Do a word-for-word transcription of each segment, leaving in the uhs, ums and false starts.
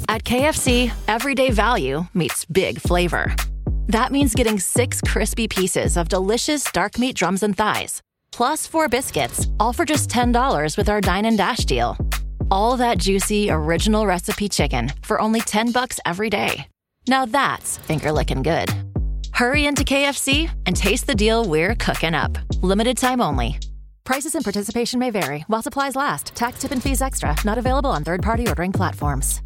At K F C, everyday value meets big flavor. That means getting six crispy pieces of delicious dark meat drums and thighs, plus four biscuits, all for just ten dollars with our Dine and Dash deal. All that juicy, original recipe chicken for only ten bucks every day. Now that's finger-licking good. Hurry into K F C and taste the deal we're cooking up. Limited time only. Prices and participation may vary while supplies last. Tax, tip, and fees extra. Not available on third-party ordering platforms.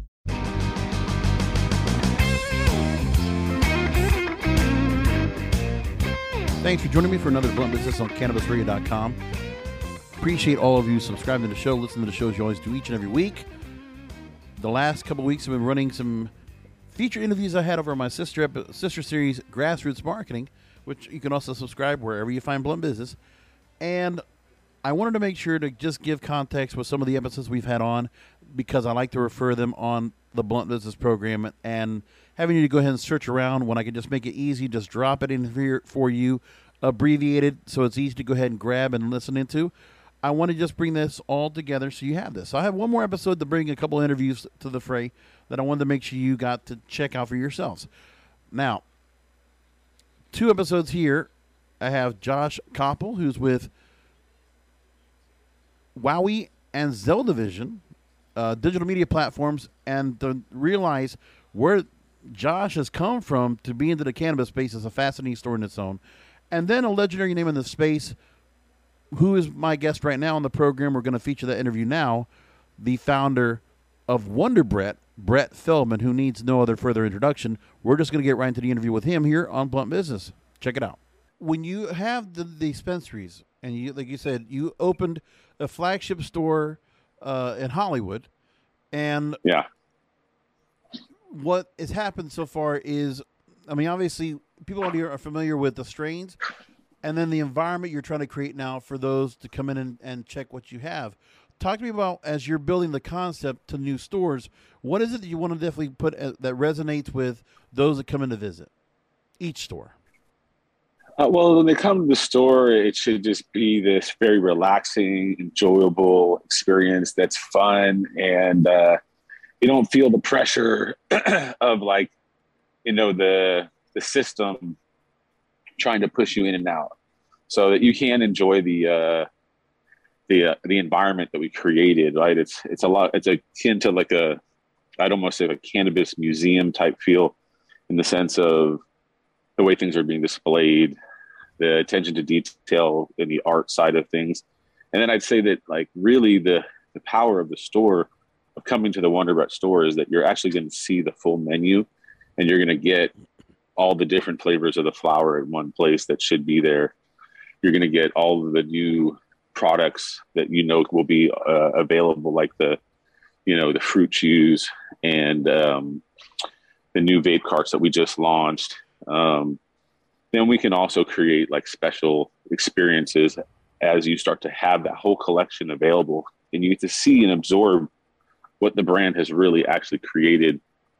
Thanks for joining me for another Blunt Business on Cannabis Radio dot com. Appreciate all of you subscribing to the show, listening to the shows you always do each and every week. The last couple of weeks I've been running some feature interviews I had over my sister sister series, Grassroots Marketing, which you can also subscribe wherever you find Blunt Business. And I wanted to make sure to just give context with some of the episodes we've had on, because I like to refer them on the Blunt Business program, and having you to go ahead and search around when I can just make it easy, just drop it in here for you, abbreviated, so it's easy to go ahead and grab and listen into. I want to just bring this all together so you have this. So I have one more episode to bring a couple interviews to the fray that I wanted to make sure you got to check out for yourselves. Now, two episodes here. I have Josh Koppel, who's with Wowie and Zeldavision, uh, digital media platforms, and to realize where Josh has come from to be into the cannabis space is a fascinating story in its own. And then a legendary name in the space, who is my guest right now on the program. We're going to feature that interview now, the founder of Wonder Brett, Brett Feldman, who needs no other further introduction. We're just going to get right into the interview with him here on Blunt Business. Check it out. When you have the, the dispensaries, and you, like you said, you opened a flagship store uh, in Hollywood, and yeah, what has happened so far is, I mean, obviously, people out here are familiar with the strains, and then the environment you're trying to create now for those to come in and, and check what you have. Talk to me about, as you're building the concept to new stores, what is it that you want to definitely put uh, that resonates with those that come in to visit each store? Uh, well, when they come to the store, it should just be this very relaxing, enjoyable experience that's fun, and uh, you don't feel the pressure of, like, you know, the the system trying to push you in and out, so that you can enjoy the uh, the uh, the environment that we created. Right? It's it's a lot. It's akin to like a, I'd almost say a cannabis museum type feel, in the sense of the way things are being displayed, the attention to detail in the art side of things. And then I'd say that, like, really the the power of the store, of coming to the Wonder Brett store, is that you're actually going to see the full menu, and you're going to get all the different flavors of the flower in one place that should be there. You're going to get all of the new products that you know will be uh, available, like the, you know, the fruit chews and um, the new vape carts that we just launched. Um, then we can also create like special experiences as you start to have that whole collection available, and you get to see and absorb what the brand has really actually created.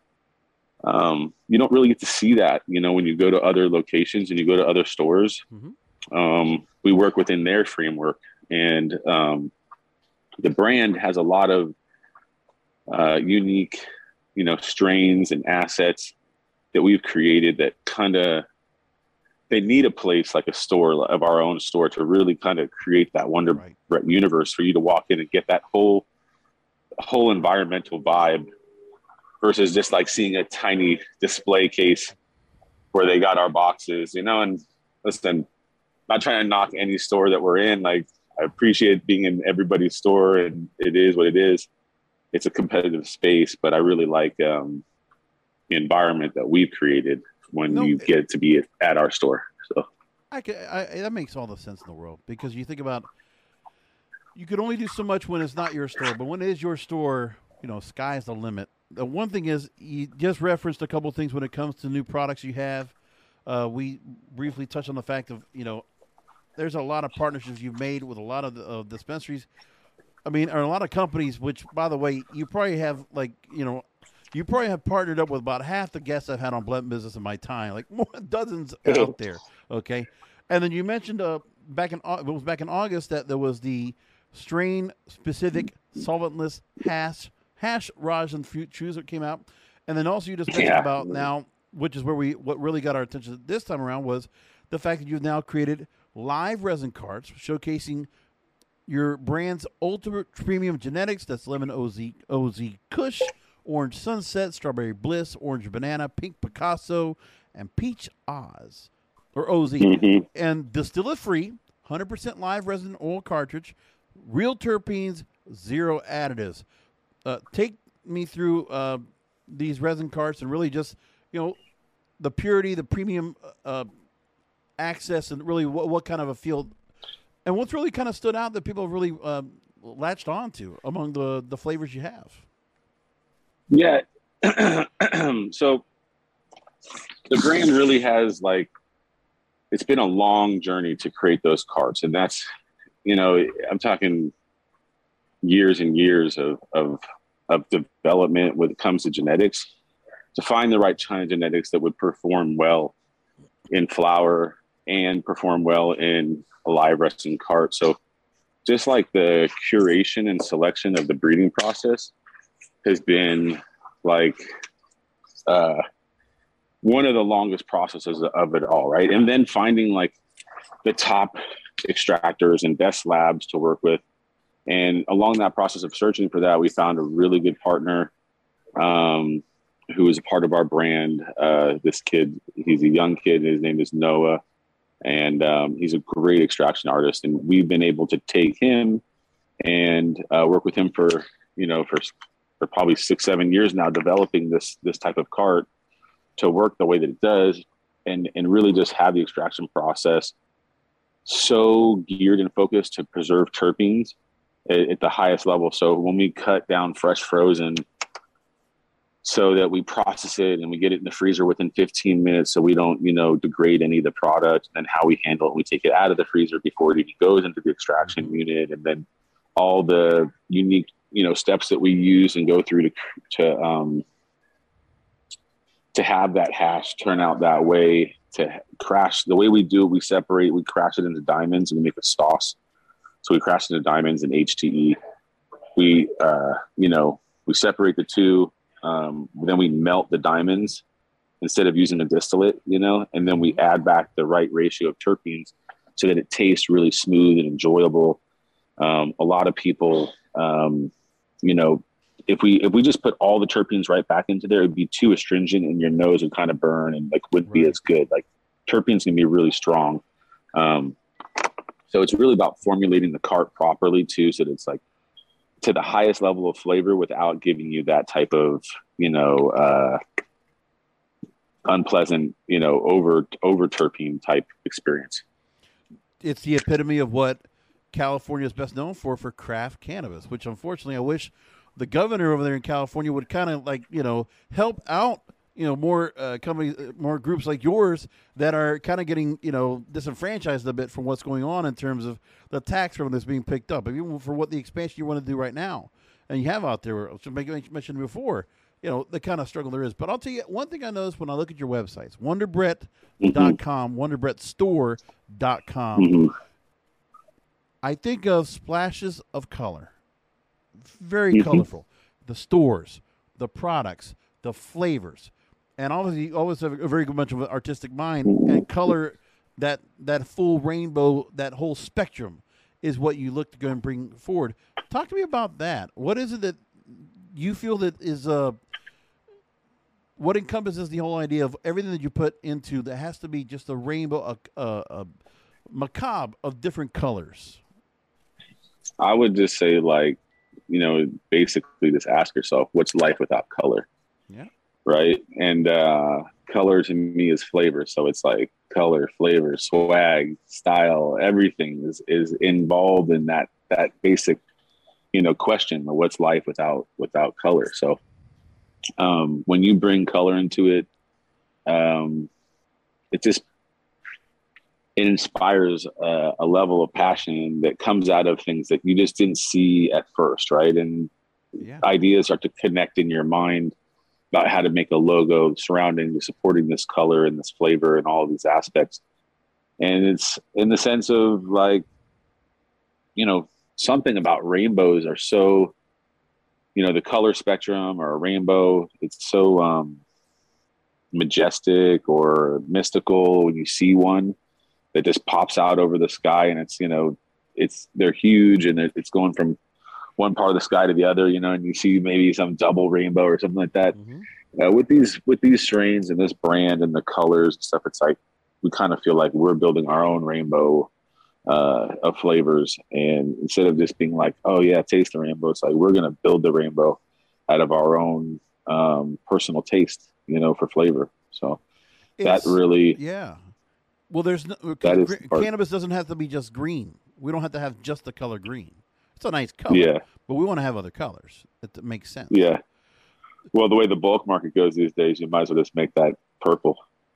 Um, you don't really get to see that, you know, when you go to other locations and you go to other stores. Mm-hmm. Um, we work within their framework, and um, the brand has a lot of uh, unique, you know, strains and assets that we've created that kind of, they need a place like a store of our own store to really kind of create that Wonder Brett right. universe for you to walk in and get that whole whole environmental vibe, versus just like seeing a tiny display case where they got our boxes, you know. And listen, not trying to knock any store that we're in. Like, I appreciate being in everybody's store, and it is what it is. It's a competitive space, but I really like um, the environment that we've created when no, you get to be at our store. So I, can, I that makes all the sense in the world, because you think about, you could only do so much when it's not your store, but when it is your store, you know, sky's the limit. The one thing is, you just referenced a couple of things when it comes to new products you have. Uh, we briefly touched on the fact of, you know, there's a lot of partnerships you've made with a lot of the, uh, dispensaries. I mean, or a lot of companies, which, by the way, you probably have, like, you know, you probably have partnered up with about half the guests I've had on Blunt Business in my time, like more dozens out there. Okay. And then you mentioned uh, back in, it was back in August that there was the strain specific solventless hash hash rosin fruit chews that came out. And then also you just mentioned Yeah. about now, which is where we what really got our attention this time around was the fact that you've now created live resin carts showcasing your brand's ultimate premium genetics. That's lemon O Z, O Z Kush, orange sunset, strawberry bliss, orange banana, pink Picasso, and peach Oz, or O Z. Mhm. And distill it free, one hundred percent live resin oil cartridge, real terpenes, zero additives. Uh, take me through uh, these resin carts and really just, you know, the purity, the premium uh, access, and really what, what kind of a feel, and what's really kind of stood out that people have really uh, latched on to among the, the flavors you have. Yeah. So the brand really has, like, it's been a long journey to create those carts. And that's, you know, I'm talking years and years of, of, of development when it comes to genetics, to find the right kind of genetics that would perform well in flower and perform well in a live resin cart. So just like the curation and selection of the breeding process has been like uh, one of the longest processes of it all, right? And then finding like the top extractors and best labs to work with. And along that process of searching for that, we found a really good partner um, who is a part of our brand. Uh, this kid, he's a young kid. His name is Noah. And um, he's a great extraction artist. And we've been able to take him and uh, work with him for, you know, for, for probably six, seven years now, developing this, this type of cart to work the way that it does, and, and really just have the extraction process so geared and focused to preserve terpenes at, at the highest level. So when we cut down fresh frozen, so that we process it and we get it in the freezer within fifteen minutes, so we don't, you know, degrade any of the product, and how we handle it. We take it out of the freezer before it even goes into the extraction unit, and then all the unique, you know, steps that we use and go through to, to, um, to have that hash turn out that way, to crash the way we do it. We separate, we crash it into diamonds and we make a sauce. So we crash it into diamonds and H T E. We, uh, you know, we separate the two. Um, then we melt the diamonds instead of using a distillate, you know, and then we add back the right ratio of terpenes so that it tastes really smooth and enjoyable. Um, a lot of people, um, you know, if we, if we just put all the terpenes right back into there, it'd be too astringent and your nose would kind of burn and like wouldn't Right. be as good. Like terpenes can be really strong. Um, so it's really about formulating the cart properly too, so that it's like to the highest level of flavor without giving you that type of, you know, uh, unpleasant, you know, over, over terpene type experience. It's the epitome of what California is best known for, for craft cannabis, which unfortunately I wish the governor over there in California would kind of like, you know, help out, you know, more uh, companies, uh, more groups like yours that are kind of getting, you know, disenfranchised a bit from what's going on in terms of the tax revenue that's being picked up, even for what the expansion you want to do right now. And you have out there, which I mentioned before, you know, the kind of struggle there is. But I'll tell you one thing I noticed when I look at your websites, wonderbrett dot com, Mm-hmm. wonderbret store dot com. Mm-hmm. I think of splashes of color, very Mhm. colorful. The stores, the products, the flavors, and obviously you always have a very good bunch of artistic mind, and color, that that full rainbow, that whole spectrum is what you look to go and bring forward. Talk to me about that. What is it that you feel that is uh, what encompasses the whole idea of everything that you put into that has to be just a rainbow, a, a, a macabre of different colors? I would just say, like, you know, basically just ask yourself, what's life without color? Yeah. Right. And uh, color to me is flavor. So it's like color, flavor, swag, style, everything is, is involved in that, that basic, you know, question of what's life without, without color. So um, when you bring color into it, um, it just, it inspires a, a level of passion that comes out of things that you just didn't see at first. Right. And Yeah. ideas start to connect in your mind about how to make a logo surrounding supporting this color and this flavor and all of these aspects. And it's in the sense of, like, you know, something about rainbows are so you know, the color spectrum or a rainbow, it's so um, majestic or mystical when you see one that just pops out over the sky, and it's, you know, it's, they're huge, and it's going from one part of the sky to the other, you know, and you see maybe some double rainbow or something like that. Mm-hmm. Uh, with these, with these strains and this brand and the colors and stuff, it's like, we kind of feel like we're building our own rainbow uh, of flavors. And instead of just being like, oh yeah, taste the rainbow, it's like, we're going to build the rainbow out of our own um, personal taste, you know, for flavor. So it's, that really, yeah. Well, there's no, that is gr- cannabis doesn't have to be just green. We don't have to have just the color green. It's a nice color, yeah, but we want to have other colors. That makes sense. Yeah. Well, the way the bulk market goes these days, you might as well just make that purple.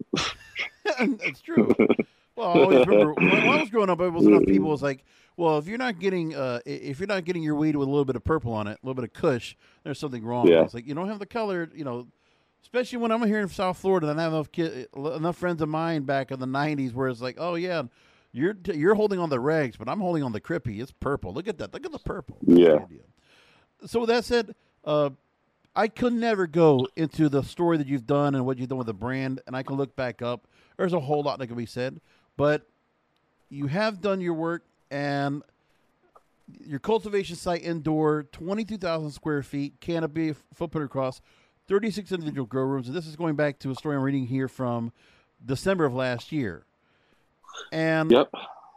That's true. Well, I always remember when I was growing up, it was enough people was like, well, if you're not getting uh, if you're not getting your weed with a little bit of purple on it, a little bit of Kush, there's something wrong. Yeah. It's like, you don't have the color, you know, especially when I'm here in South Florida, and I have enough kid, enough friends of mine back in the nineties where it's like, oh yeah, you're you're holding on the regs, but I'm holding on the Crippy. It's purple. Look at that. Look at the purple. Yeah. So with that said, uh, I could never go into the story that you've done and what you've done with the brand, and I can look back up. There's a whole lot that can be said, but you have done your work, and your cultivation site indoor, twenty-two thousand square feet, canopy, footprint across, thirty-six individual grow rooms. And this is going back to a story I'm reading here from December of last year. And yep.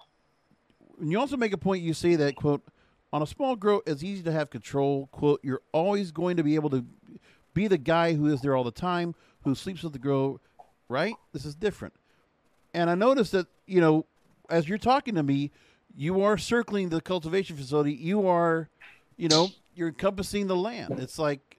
you also make a point, you say that, quote, on a small grow, it's easy to have control. Quote, you're always going to be able to be the guy who is there all the time, who sleeps with the grow, right? This is different. And I noticed that, you know, as you're talking to me, you are circling the cultivation facility. You are, you know, you're encompassing the land. It's like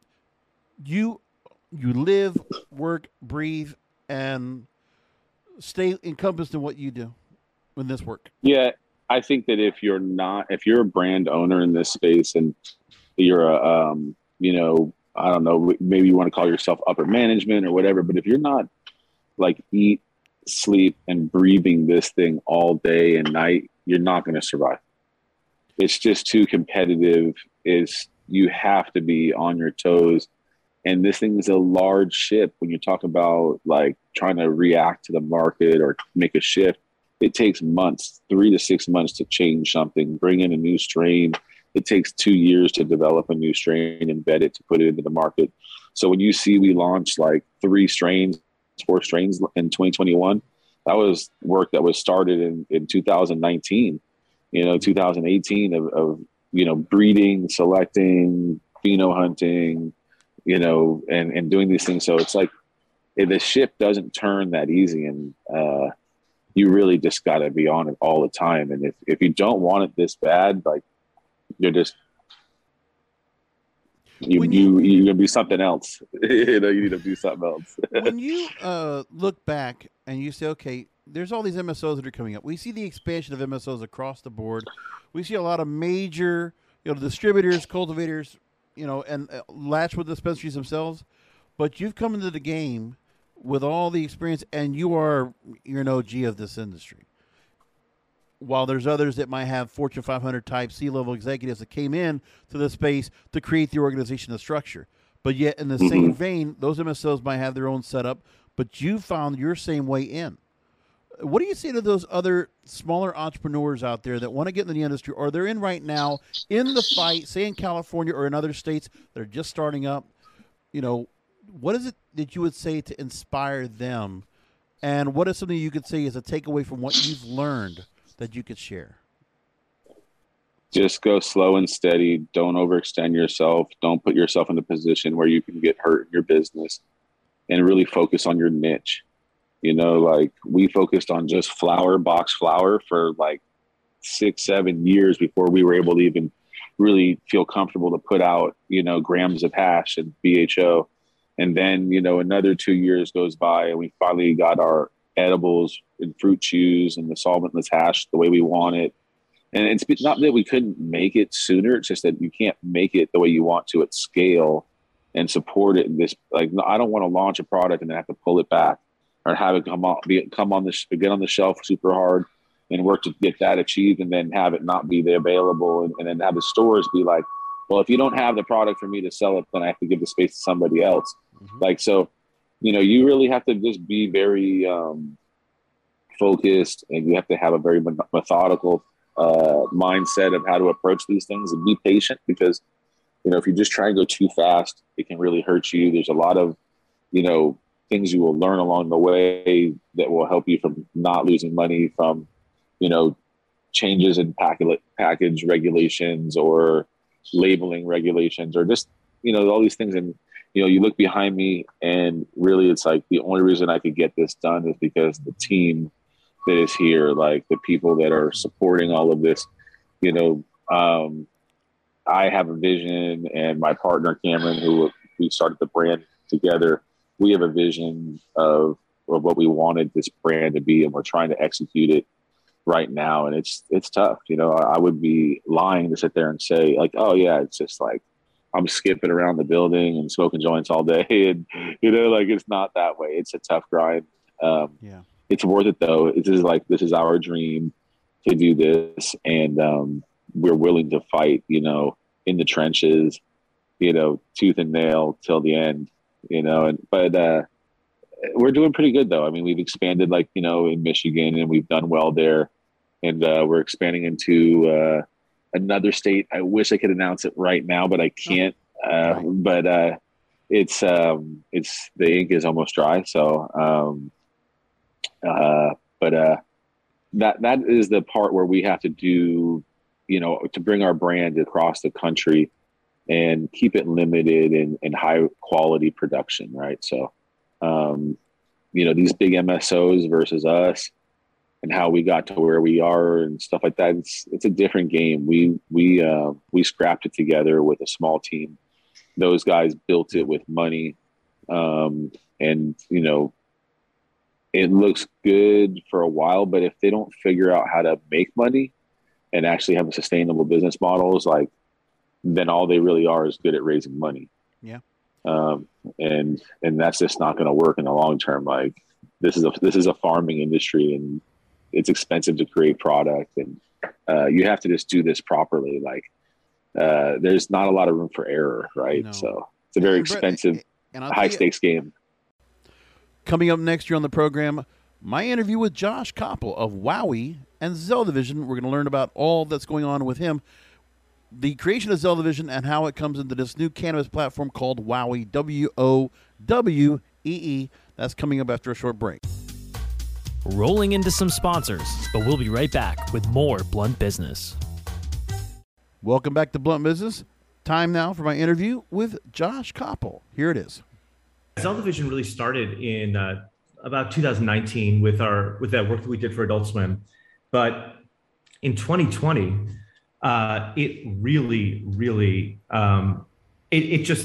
you you live, work, breathe, and stay encompassed in what you do in this work. Yeah. I think that if you're not, if you're a brand owner in this space and you're a, um, you know, I don't know, maybe you want to call yourself upper management or whatever, but if you're not like eat, sleep, and breathing this thing all day and night, you're not going to survive. It's just too competitive. Is you have to be on your toes. And this thing is a large ship. When you talk about like trying to react to the market or make a shift, it takes months, three to six months to change something, bring in a new strain. It takes two years to develop a new strain, embed it, to put it into the market. So when you see we launched like three strains, four strains in twenty twenty-one, that was work that was started in, in two thousand nineteen, you know, two thousand eighteen of, of, you know, breeding, selecting, pheno hunting, you know, and, and doing these things. So it's like the ship doesn't turn that easy. And, uh, you really just got to be on it all the time. And if, if you don't want it this bad, like you're just, you, you, you, you're going to be something else. You know, you need to do something else. When you uh, look back and you say, okay, there's all these M S Os that are coming up. We see the expansion of M S Os across the board. We see a lot of major, you know, distributors, cultivators, you know, and uh, latch with dispensaries themselves. But you've come into the game with all the experience, and you are, you're an O G of this industry. While there's others that might have Fortune five hundred type C-level executives that came in to the space to create the organization, the structure. But yet in the mm-hmm. same vein, those M S Os might have their own setup, but you found your same way in. What do you say to those other smaller entrepreneurs out there that want to get into the industry, or they're in right now in the fight, say in California or in other states that are just starting up? You know, what is it that you would say to inspire them? And what is something you could say as a takeaway from what you've learned that you could share? Just go slow and steady. Don't overextend yourself. Don't put yourself in a position where you can get hurt in your business, and really focus on your niche. You know, like we focused on just flour, box flour for like six, seven years before we were able to even really feel comfortable to put out, you know, grams of hash and B H O. And then, you know, another two years goes by and we finally got our edibles and fruit chews and the solventless hash the way we want it. And it's not that we couldn't make it sooner. It's just that you can't make it the way you want to at scale and support it in this. Like, I don't want to launch a product and then have to pull it back or have it come on, be, come on the, get on the shelf super hard and work to get that achieved and then have it not be available. And, and then have the stores be like, well, if you don't have the product for me to sell it, then I have to give the space to somebody else. Mm-hmm. Like, so, you know, you really have to just be very um, focused, and you have to have a very methodical uh, mindset of how to approach these things, and be patient, because, you know, if you just try and go too fast, it can really hurt you. There's a lot of, you know, things you will learn along the way that will help you from not losing money from, you know, changes in package package regulations or labeling regulations, or just, you know, all these things. And, you know, you look behind me, and really it's like the only reason I could get this done is because the team that is here, like the people that are supporting all of this, you know, um, I have a vision, and my partner, Cameron, who we started the brand together, we have a vision of, of what we wanted this brand to be, and we're trying to execute it right now. And it's, it's tough. You know, I would be lying to sit there and say like, oh yeah, it's just like, I'm skipping around the building and smoking joints all day. And, you know, like, it's not that way. It's a tough grind. Um, yeah. It's worth it though. It is like, this is our dream to do this. And um, we're willing to fight, you know, in the trenches, you know, tooth and nail till the end, you know, and, but uh, we're doing pretty good though. I mean, we've expanded, like, you know, in Michigan, and we've done well there. And uh, we're expanding into uh, another state. I wish I could announce it right now, but I can't. Uh, right. But uh, it's um, it's the ink is almost dry. So, um, uh, but uh, that that is the part where we have to do, you know, to bring our brand across the country and keep it limited and, and high quality production, right? So, um, you know, these big M S Os versus us, and how we got to where we are and stuff like that. It's, it's a different game. We, we, uh, we scrapped it together with a small team. Those guys built it with money. Um, and, you know, it looks good for a while, but if they don't figure out how to make money and actually have a sustainable business models, like, then all they really are is good at raising money. Yeah. Um, and, and that's just not going to work in the long term. Like, this is a, this is a farming industry, and it's expensive to create product, and uh, you have to just do this properly. Like, uh, there's not a lot of room for error, right? No. So it's a very and expensive, Brett, and high stakes game. Coming up next year on the program, my interview with Josh Koppel of Wowie and Zeldavision. We're going to learn about all that's going on with him, the creation of Zeldavision, and how it comes into this new cannabis platform called Wowie, W O W E E. That's coming up after a short break. Rolling into some sponsors, but we'll be right back with more Blunt Business. Welcome back to Blunt Business. Time now for my interview with Josh Koppel. Here it is. Zeldavision really started in uh, about two thousand nineteen with our with that work that we did for Adult Swim, but in twenty twenty, uh, it really, really, um, it, it just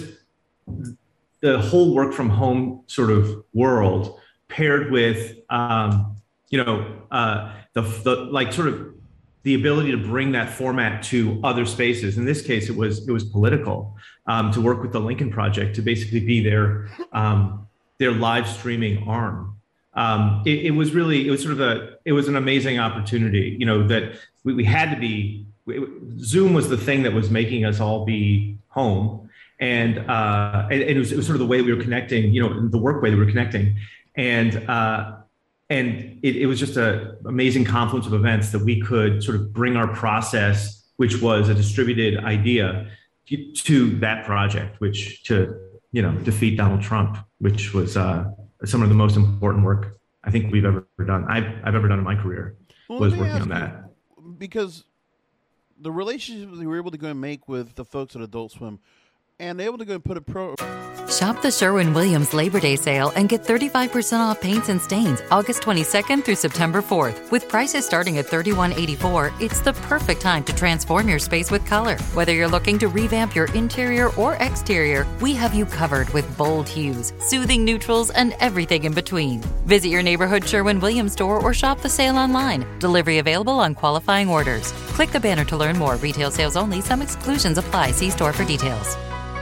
the whole work from home sort of world, paired with, um, you know, uh, the, the like sort of the ability to bring that format to other spaces. In this case, it was it was political, um, to work with the Lincoln Project to basically be their um, their live streaming arm. Um, it, it was really it was sort of a it was an amazing opportunity. You know, that we, we had to be. It, Zoom was the thing that was making us all be home, and uh, and, and it, was, it was sort of the way we were connecting. You know, the work way that we were connecting. And uh, and it, it was just an amazing confluence of events that we could sort of bring our process, which was a distributed idea, to, to that project, which to, you know, defeat Donald Trump, which was uh, some of the most important work I think we've ever done. I've, I've ever done in my career, well, was working on that. You, because the relationship we were able to go and make with the folks at Adult Swim, and able to go and put a pro. Shop the Sherwin-Williams Labor Day sale and get thirty-five percent off paints and stains August twenty-second through September fourth. With prices starting at thirty-one eighty-four, it's the perfect time to transform your space with color. Whether you're looking to revamp your interior or exterior, we have you covered with bold hues, soothing neutrals, and everything in between. Visit your neighborhood Sherwin-Williams store or shop the sale online. Delivery available on qualifying orders. Click the banner to learn more. Retail sales only. Some exclusions apply. See store for details.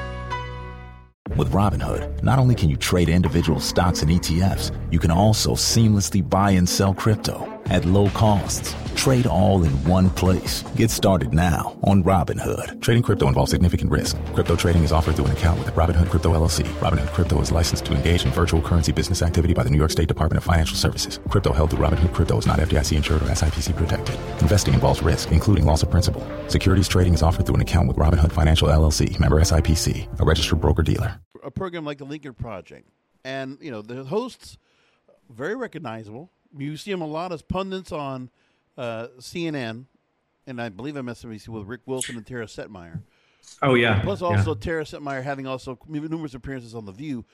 With Robinhood, not only can you trade individual stocks and E T Fs, you can also seamlessly buy and sell crypto. at low costs. Trade all in one place. Get started now on Robinhood. Trading crypto involves significant risk. Crypto trading is offered through an account with Robinhood Crypto L L C. Robinhood Crypto is licensed to engage in virtual currency business activity by the New York State Department of Financial Services. Crypto held through Robinhood Crypto is not F D I C insured or S I P C protected. Investing involves risk, including loss of principal. Securities trading is offered through an account with Robinhood Financial L L C, member S I P C, a registered broker-dealer. A program like the Lincoln Project, and you know the hosts, very recognizable. You see them a lot as pundits on uh, C N N, and I believe M S N B C with Rick Wilson and Tara Setmeyer. Oh yeah. Plus, also yeah. Tara Setmeyer having also numerous appearances on The View.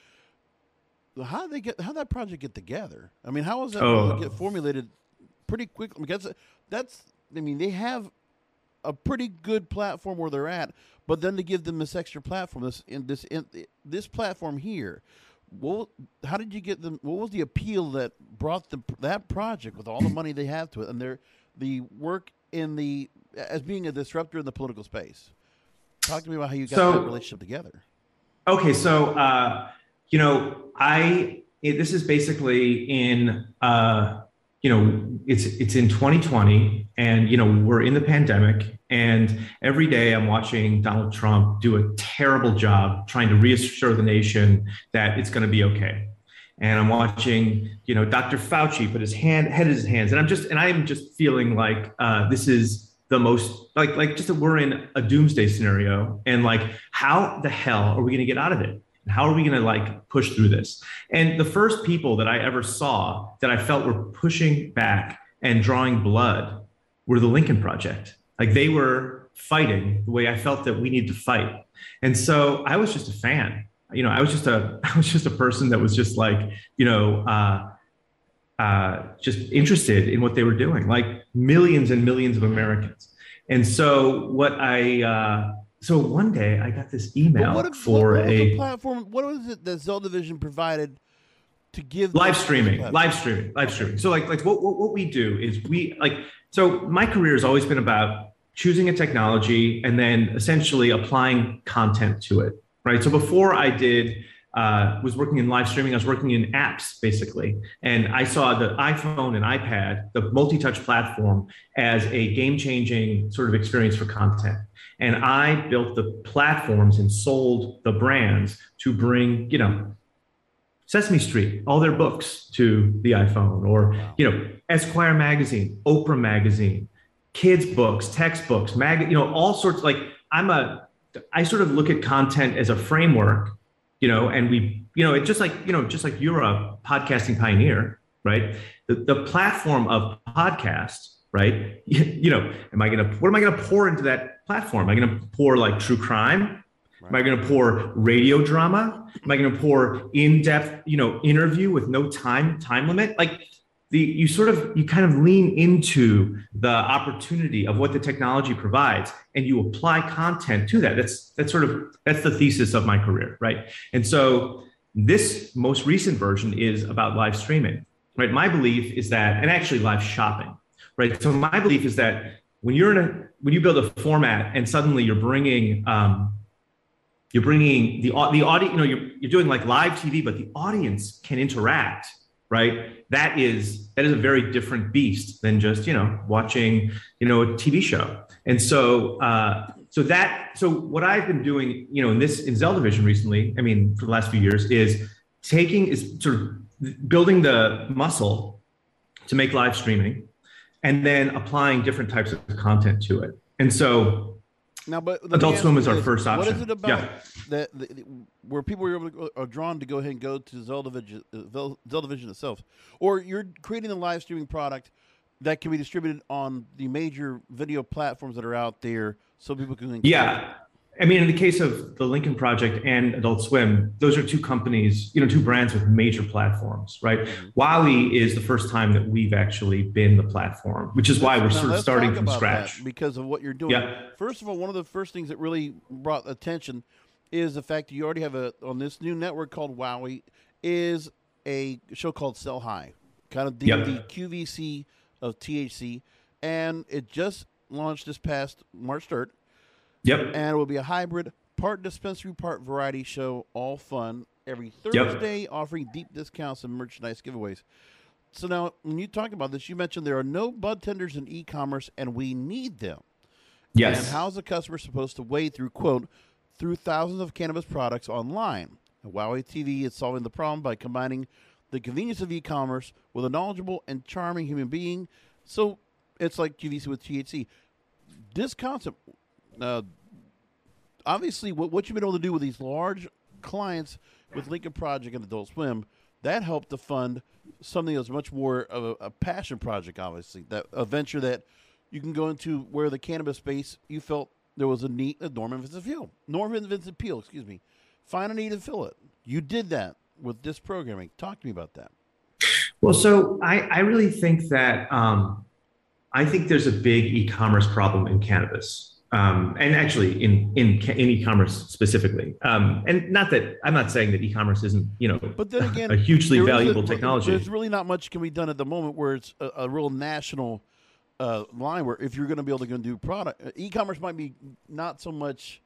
How did they get? How did that project get together? I mean, how was that oh. get formulated pretty quickly? Because that's, I mean, they have a pretty good platform where they're at, but then to give them this extra platform, this in this in, this platform here. What, how did you get them? What was the appeal that brought the, that project with all the money they have to it and their the work in the as being a disruptor in the political space? Talk to me about how you got so, that relationship together. Okay, so uh, you know, I it, this is basically in uh, you know it's it's in twenty twenty, and you know we're in the pandemic. And every day I'm watching Donald Trump do a terrible job trying to reassure the nation that it's going to be okay. And I'm watching, you know, Doctor Fauci put his hand, head in his hands. And I'm just, and I'm just feeling like uh, this is the most, like, like just that we're in a doomsday scenario. And like, how the hell are we going to get out of it? And how are we going to like push through this? And the first people that I ever saw that I felt were pushing back and drawing blood were the Lincoln Project. Like they were fighting the way I felt that we need to fight. And so I was just a fan. You know, I was just a I was just a person that was just like, you know, uh, uh, just interested in what they were doing, like millions and millions of Americans. And so what I uh, so one day I got this email what, for what was a the platform. What was it that Zeldavision provided to give live streaming, live streaming, live streaming. So like like what, what what we do is we like so my career has always been about choosing a technology and then essentially applying content to it, right? So before I did, uh, was working in live streaming, I was working in apps basically. And I saw the iPhone and iPad, the multi-touch platform, as a game-changing sort of experience for content. And I built the platforms and sold the brands to bring, you know, Sesame Street, all their books to the iPhone, or, wow. you know, Esquire magazine, Oprah magazine, kids books, textbooks, mag, you know, all sorts. Like I'm a, I sort of look at content as a framework, you know, and we, you know, it's just like, you know, just like you're a podcasting pioneer, right? The, the platform of podcast, right? You, you know, am I going to, what am I going to pour into that platform? Am I going to pour like true crime? Am I going to pour radio drama? Am I going to pour in-depth, you know, interview with no time, time limit? Like, The, you sort of, you kind of lean into the opportunity of what the technology provides and you apply content to that. That's, that's sort of, that's the thesis of my career, right? And so this most recent version is about live streaming, right? My belief is that, and actually live shopping, right? So my belief is that when you're in a, when you build a format and suddenly you're bringing, um, you're bringing the, the audience, you know, you're, you're doing like live T V, but the audience can interact, right? That is that is a very different beast than just, you know, watching, you know, a T V show. And so uh, so that so what I've been doing, you know, in this in Zeldavision recently, I mean, for the last few years, is taking is sort of building the muscle to make live streaming and then applying different types of content to it. And so now, but Adult Swim is our this. first option. What is it about yeah. that, that where people are, able to, are drawn to go ahead and go to Zeldavision, uh, Zeldavision itself, or you're creating a live streaming product that can be distributed on the major video platforms that are out there, so people can. Yeah, I mean, in the case of the Lincoln Project and Adult Swim, those are two companies, you know, two brands with major platforms, right? Mm-hmm. WowWee is the first time that we've actually been the platform, which is why we're now, sort of starting from scratch. Because of what you're doing. Yeah. First of all, one of the first things that really brought attention is the fact that you already have a, on this new network called WowWee, is a show called Sell High, kind of the, yep. the Q V C of T H C, and it just launched this past March third. Yep. And it will be a hybrid, part dispensary, part variety show, all fun, every Thursday, yep. offering deep discounts and merchandise giveaways. So now, when you talk about this, you mentioned there are no bud tenders in e-commerce, and we need them. Yes. And how's the customer supposed to wade through, quote, through thousands of cannabis products online? And Huawei T V is solving the problem by combining the convenience of e-commerce with a knowledgeable and charming human being. So it's like Q V C with T H C. This concept, uh, obviously, what, what you've been able to do with these large clients with Lincoln Project and Adult Swim, that helped to fund something that was much more of a, a passion project, obviously, that a venture that you can go into where the cannabis space, you felt there was a need, a Norman Vincent Peale, Norman Vincent Peale, excuse me, find a need and fill it. You did that with this programming. Talk to me about that. Well, so I, I really think that um, I think there's a big e-commerce problem in cannabis. Um, and actually in, in, in e-commerce specifically. Um, and not that, I'm not saying that e-commerce isn't, you know, but then again, a hugely valuable a, technology. There's really not much can be done at the moment where it's a, a real national uh, line where if you're going to be able to go and do product, uh, e-commerce might be not so much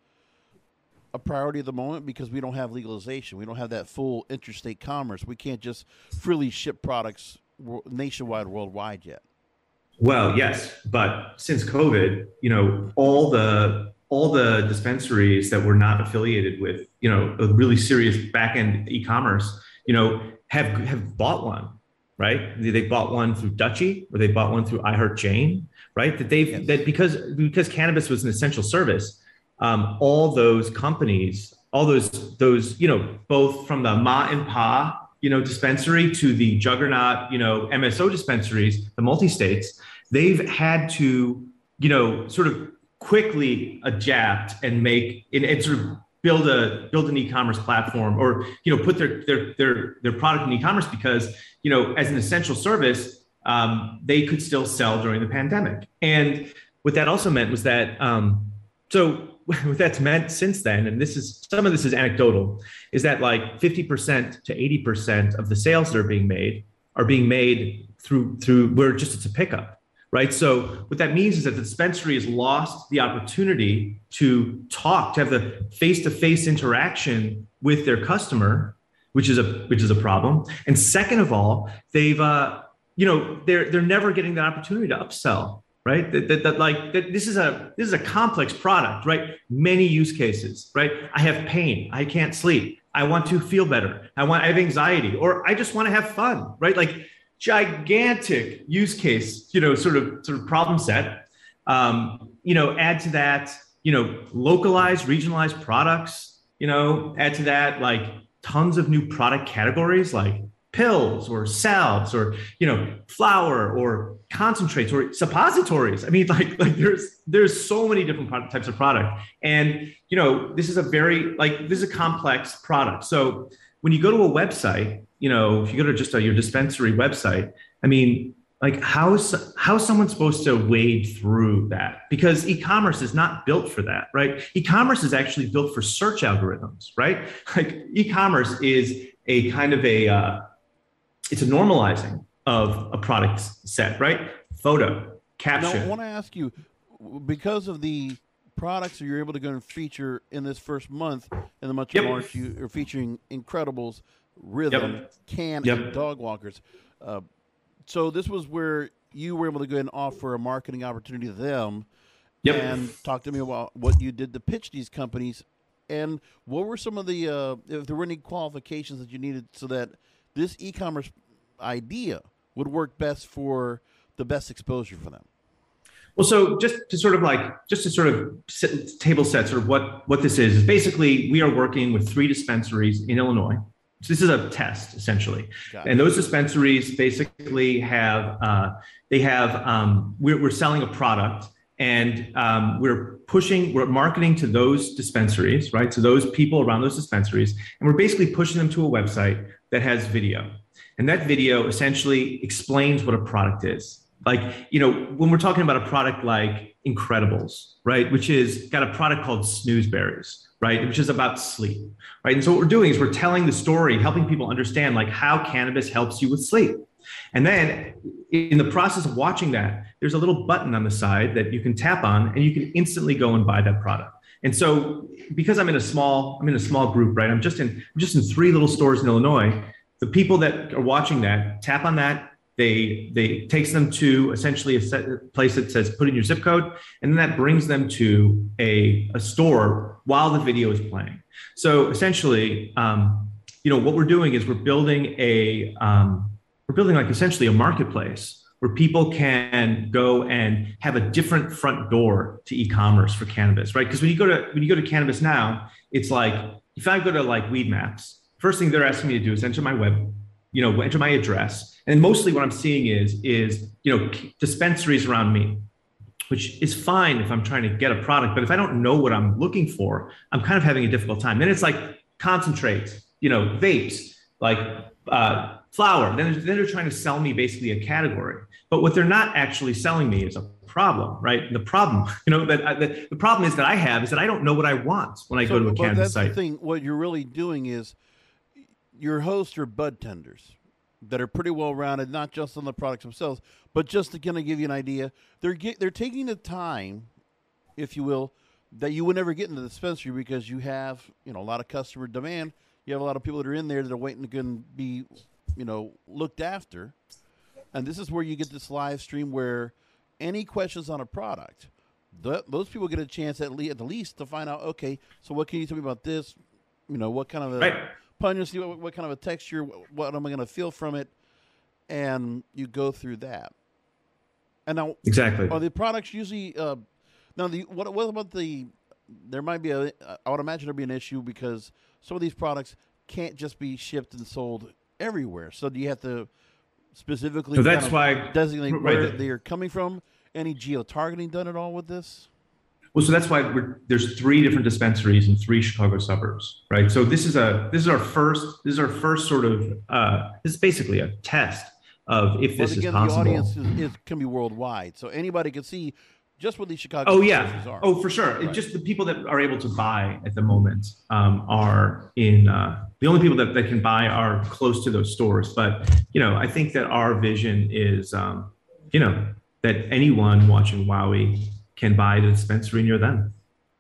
a priority at the moment because we don't have legalization. We don't have that full interstate commerce. We can't just freely ship products nationwide, worldwide yet. Well, yes, but since COVID, you know, all the all the dispensaries that were not affiliated with, you know, a really serious back-end e-commerce, you know, have have bought one, right? They, they bought one through Dutchie, or they bought one through iHeart Jane, right? That they've yes. that because because cannabis was an essential service, um, all those companies, all those those you know, both from the ma and pa, you know, dispensary to the juggernaut, you know, M S O dispensaries, the multi-states, they've had to, you know, sort of quickly adapt and make and, and sort of build a build an e-commerce platform, or, you know, put their their their their product in e-commerce because, you know, as an essential service, um, they could still sell during the pandemic. And what that also meant was that, um, so what that's meant since then, and this is some of this is anecdotal, is that like fifty percent to eighty percent of the sales that are being made are being made through through where just it's a pickup, right? So what that means is that the dispensary has lost the opportunity to talk, to have the face-to-face interaction with their customer, which is a which is a problem. And second of all, they've uh, you know they're they're never getting the opportunity to upsell. Right, that, that, that like that this is a this is a complex product, right? Many use cases, right? I have pain, I can't sleep, I want to feel better, I want I have anxiety, or I just want to have fun, right? Like gigantic use case, you know, sort of sort of problem set. Um, you know, add to that, you know, localized, regionalized products. You know, add to that like tons of new product categories like pills or salves or, you know, flour or concentrates or suppositories. I mean, like, like there's, there's so many different product, types of product. And, you know, this is a very, like, this is a complex product. So when you go to a website, you know, if you go to just a, your dispensary website, I mean, like how's, how's someone supposed to wade through that? Because e-commerce is not built for that, right? E-commerce is actually built for search algorithms, right? Like e-commerce is a kind of a, uh, it's a normalizing of a product set, right? Photo, caption. Now, I want to ask you, because of the products that you're able to go and feature in this first month, in the month of yep. March, you are featuring Incredibles, Rhythm, yep. Can, yep. and Dog Walkers. Uh, so this was where you were able to go and offer a marketing opportunity to them. Yep. And talk to me about what you did to pitch these companies, and what were some of the, uh, if there were any qualifications that you needed so that this e-commerce idea would work best for the best exposure for them. Well, so just to sort of like, just to sort of sit, table set sort of what, what this is, is basically we are working with three dispensaries in Illinois. So this is a test essentially. Got and it. Those dispensaries basically have, uh, they have, um, we're, we're selling a product and um, we're pushing, we're marketing to those dispensaries, right? To those people around those dispensaries. And we're basically pushing them to a website that has video. And that video essentially explains what a product is. Like, you know, when we're talking about a product like Incredibles, right, which is got a product called Snoozeberries, right, which is about sleep, right? And so what we're doing is we're telling the story, helping people understand like how cannabis helps you with sleep. And then in the process of watching that, there's a little button on the side that you can tap on and you can instantly go and buy that product. And so because I'm in a small, I'm in a small group, right? I'm just in, I'm just in three little stores in Illinois. The people that are watching that, tap on that They they takes them to essentially a set, place that says put in your zip code, and then that brings them to a, a store while the video is playing. So essentially, um, you know, what we're doing is we're building a um, we're building like essentially a marketplace where people can go and have a different front door to e-commerce for cannabis, right? Because when you go to when you go to cannabis now, it's like if I go to like Weed Maps, first thing they're asking me to do is enter my web, you know, enter my address. And mostly what I'm seeing is, is, you know, dispensaries around me, which is fine if I'm trying to get a product. But if I don't know what I'm looking for, I'm kind of having a difficult time. Then it's like concentrates, you know, vapes, like uh, flour. Then, then they're trying to sell me basically a category. But what they're not actually selling me is a problem, right? And the problem, you know, that I, the, the problem is that I have is that I don't know what I want when I so, go to a cannabis that's site. The thing. What you're really doing is your hosts are bud tenders that are pretty well rounded, not just on the products themselves, but just to kind of give you an idea. They're get, they're taking the time, if you will, that you would never get in the dispensary because you have, you know, a lot of customer demand. You have a lot of people that are in there that are waiting to can be, you know, looked after. And this is where you get this live stream where any questions on a product, the, those people get a chance at, le- at the least to find out, okay, so what can you tell me about this? You know, what kind of a... Right. Pungency, what, what kind of a texture, what am I going to feel from it, and you go through that. And now, exactly, are the products usually uh, now? The what? What about the? There might be a. I would imagine there'd be an issue because some of these products can't just be shipped and sold everywhere. So do you have to specifically? So that's kind of why designate right. where they are coming from. Any geo targeting done at all with this? Well, so that's why we're, there's three different dispensaries in three Chicago suburbs, right? So this is a this is our first this is our first sort of uh, this is basically a test of if this but again, is possible. The audience is, is, can be worldwide, so anybody can see just what these Chicago oh dispensaries yeah are. oh for sure. Right. It just the people that are able to buy at the moment um, are in uh, the only people that, that can buy are close to those stores. But you know, I think that our vision is um, you know that anyone watching Wowie can buy the dispensary near them,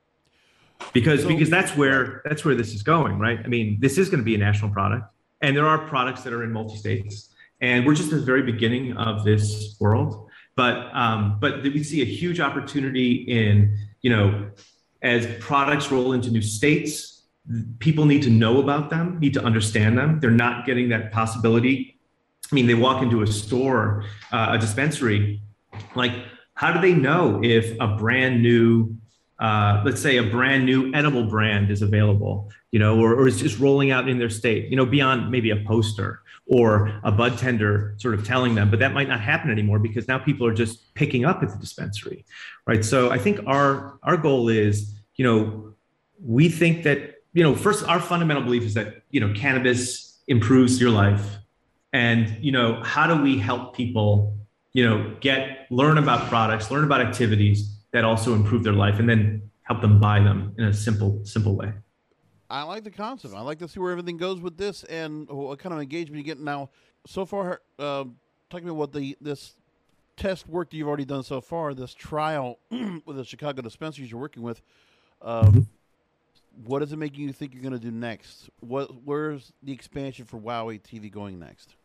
because so, because that's where that's where this is going, right? I mean, this is going to be a national product, and there are products that are in multi-states, and we're just at the very beginning of this world. But um, but we see a huge opportunity in, you know, as products roll into new states, people need to know about them, need to understand them. They're not getting that possibility. I mean, they walk into a store, uh, a dispensary, like. How do they know if a brand new, uh, let's say a brand new edible brand is available, you know, or, or is just rolling out in their state, you know, beyond maybe a poster or a bud tender sort of telling them, but that might not happen anymore because now people are just picking up at the dispensary, right? So I think our, our goal is, you know, we think that, you know, first, our fundamental belief is that, you know, cannabis improves your life. And, you know, how do we help people you know, get, learn about products, learn about activities that also improve their life, and then help them buy them in a simple, simple way. I like the concept. I like to see where everything goes with this and what kind of engagement you get now. So far, uh, talking about what the this test work that you've already done so far, this trial with the Chicago dispensaries you're working with, um, mm-hmm. what is it making you think you're going to do next? What, where's the expansion for Wowie T V going next?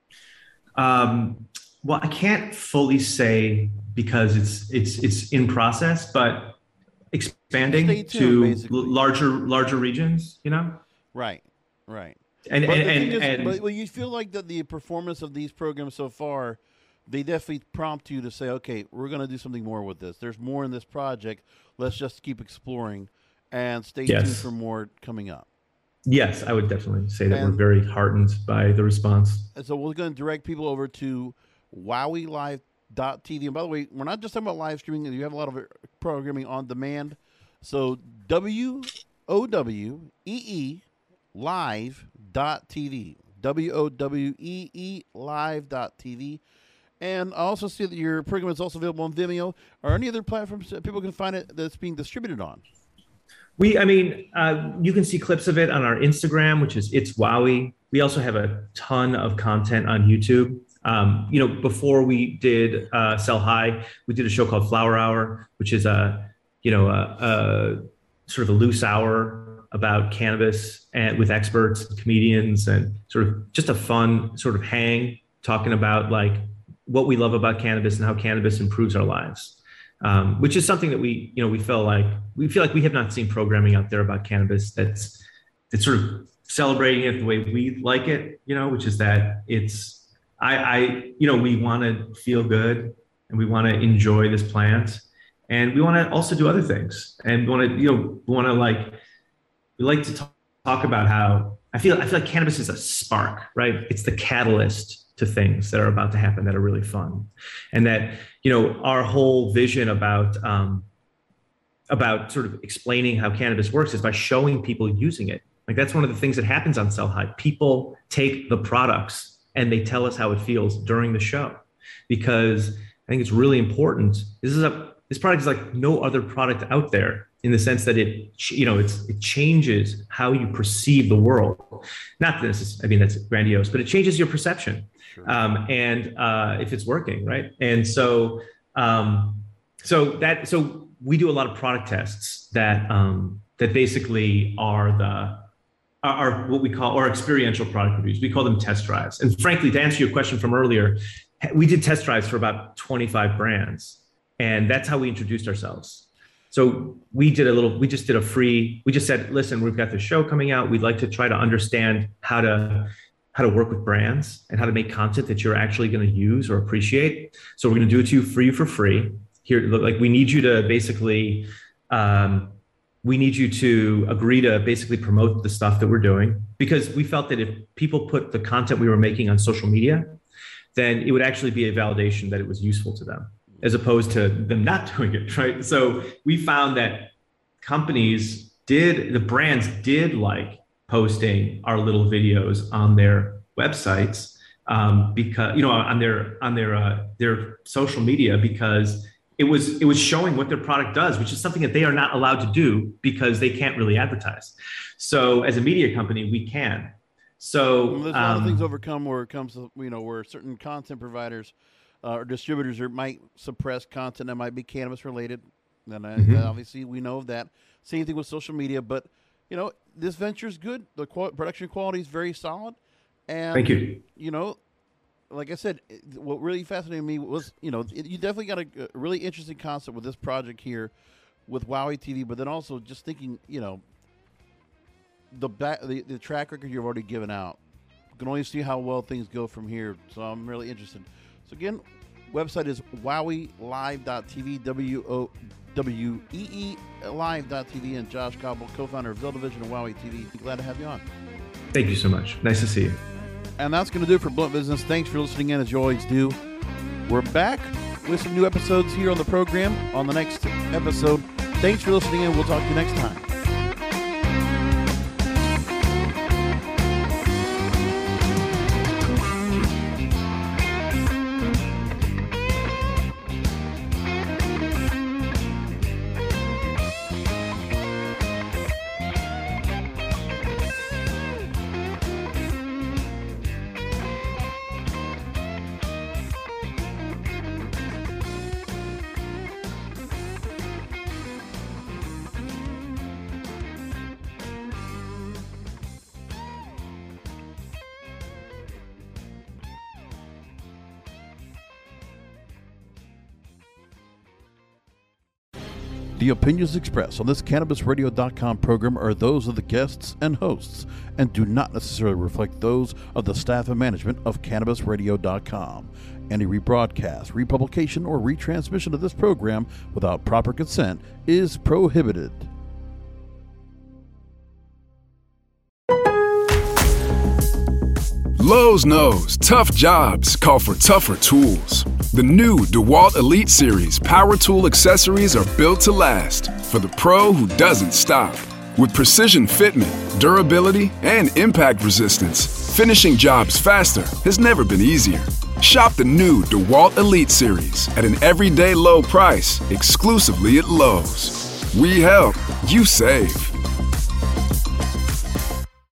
Um. Well, I can't fully say because it's it's it's in process, but expanding tuned, to basically. larger larger regions, you know. Right, right. And but and and, is, and but well, you feel like that the performance of these programs so far, they definitely prompt you to say, okay, we're going to do something more with this. There's more in this project. Let's just keep exploring and stay yes. tuned for more coming up. Yes, I would definitely say that and, we're very heartened by the response. And so we're going to direct people over to wowie live dot t v. And by the way, we're not just talking about live streaming. You have a lot of programming on demand. So W O W E E live dot t v. W O W E E live dot t v. And I also see that your program is also available on Vimeo. Are any other platforms that people can find it that's being distributed on? We, I mean, uh, you can see clips of it on our Instagram, which is It's Wowie. We also have a ton of content on YouTube. Um, you know, before we did uh, Sell High, we did a show called Flower Hour, which is a, you know, a, a sort of a loose hour about cannabis and with experts, and comedians, and sort of just a fun sort of hang talking about like what we love about cannabis and how cannabis improves our lives, um, which is something that we, you know, we feel like we feel like we have not seen programming out there about cannabis that's that's sort of celebrating it the way we like it, you know, which is that it's I, I you know, we want to feel good and we want to enjoy this plant, and we want to also do other things, and we want to, you know, we want to like we like to talk, talk about how I feel I feel like cannabis is a spark, right? It's the catalyst to things that are about to happen that are really fun. And that, you know, our whole vision about um, about sort of explaining how cannabis works is by showing people using it. Like that's one of the things that happens on Sell High. People take the products and they tell us how it feels during the show, because I think it's really important. This is a this product is like no other product out there, in the sense that it, you know, it's it changes how you perceive the world. Not that this is, I mean, that's grandiose, but it changes your perception. Sure. Um, and uh, if it's working, right? And so, um, so that, so we do a lot of product tests that um, that basically are the are what we call, or experiential product reviews. We call them test drives. And frankly, to answer your question from earlier, we did test drives for about twenty-five brands, and that's how we introduced ourselves. So we did a little, we just did a free, we just said, listen, we've got this show coming out. We'd like to try to understand how to, how to work with brands and how to make content that you're actually going to use or appreciate. So we're going to do it to you for you for free. Here, like we need you to basically, um, we need you to agree to basically promote the stuff that we're doing, because we felt that if people put the content we were making on social media, then it would actually be a validation that it was useful to them, as opposed to them not doing it, right? So we found that companies did, the brands did like posting our little videos on their websites, um, because, you know, on their on their uh, their social media, because it was it was showing what their product does, which is something that they are not allowed to do because they can't really advertise. So as a media company, we can. So well, there's a lot um, of things overcome where it comes to, you know, where certain content providers Uh, or distributors are, might suppress content that might be cannabis related. And uh, mm-hmm. obviously we know of that. Same thing with social media. But, you know, this venture is good. The qual- production quality is very solid. And, thank you. You know, like I said, it, what really fascinated me was, you know, it, you definitely got a, a really interesting concept with this project here with Wowie T V. But then also just thinking, you know, the, back, the, the track record you've already given out. You can only see how well things go from here. So I'm really interested. So again, website is wowie live dot t v, W O W E E live dot t v, and Josh Cobble, co-founder of Zell Division of Wowie T V. Glad to have you on. Thank you so much. Nice to see you. And that's going to do it for Blunt Business. Thanks for listening in, as you always do. We're back with some new episodes here on the program on the next episode. Thanks for listening in. We'll talk to you next time. The opinions expressed on this Cannabis Radio dot com program are those of the guests and hosts and do not necessarily reflect those of the staff and management of Cannabis Radio dot com. Any rebroadcast, republication, or retransmission of this program without proper consent is prohibited. Lowe's knows tough jobs call for tougher tools. The new DeWalt Elite Series power tool accessories are built to last for the pro who doesn't stop. With precision fitment, durability, and impact resistance, finishing jobs faster has never been easier. Shop the new DeWalt Elite Series at an everyday low price exclusively at Lowe's. We help, you save.